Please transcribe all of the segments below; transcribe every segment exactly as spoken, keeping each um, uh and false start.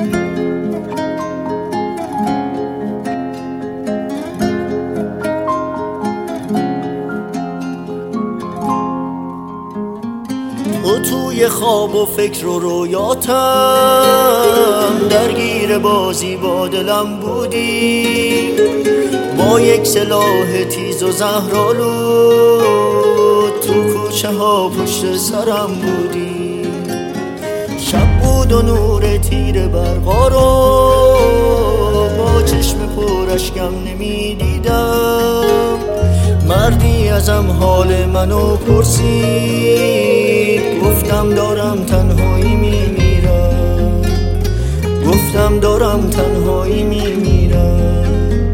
تو توی خواب و فکر و رویاتم، درگیر بازی با دلم بودی، با یک سلاح تیز و زهرآلود تو کوچه ها پشت سرم بودی. شب بود و نور تیر برقا رو با چشم پر اشکم نمیدیدم. مردی ازم حال منو پرسید، گفتم دارم تنهایی میمیرم، گفتم دارم تنهایی میمیرم.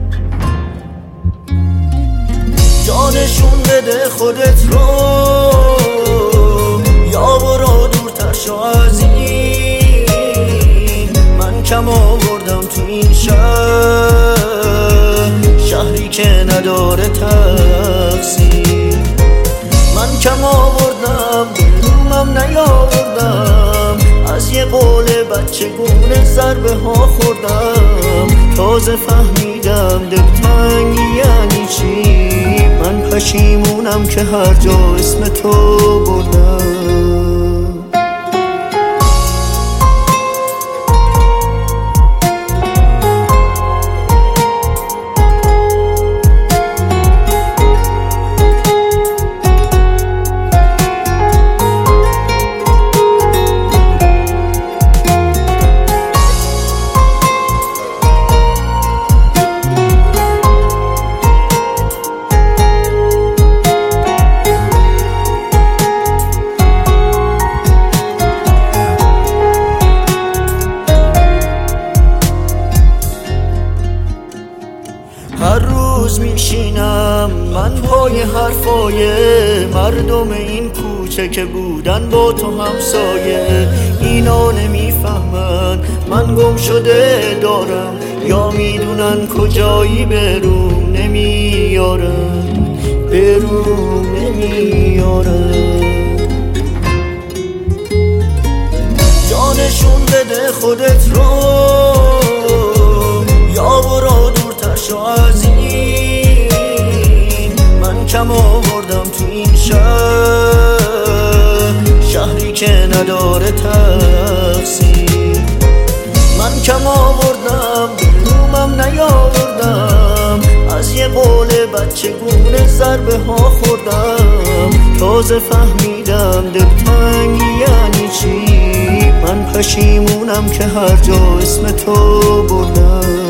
جانشون بده خودت رو، یا برو دورتر شو از این. من کم آوردم تو این شهر، شهری که نداره تقصیر. من کم آوردم دلومم نیاوردم، از یه قول بچه گونه ضربه ها خوردم. تازه فهمیدم دلتنگی یعنی چی، من پشیمونم که هر جا اسم تو بردم. هر روز میشینم من پای حرفای مردم این کوچه که بودن با تو همسایه. اینا نمیفهمن من گم شده دارم، یا میدونن کجایی بروم نمیارن، بروم نمیارن. جانشون بده خودت رو، یا برو دورتر شو از این. من کم آوردم تو این شهر، شهری که نداره تقصیر. من کم آوردم دلومم نیاوردم، از یه قول بچه گونه ضربه ها خوردم. تازه فهمیدم دلتنگی یعنی چی، من پشیمونم که هر جا اسم تو بردم.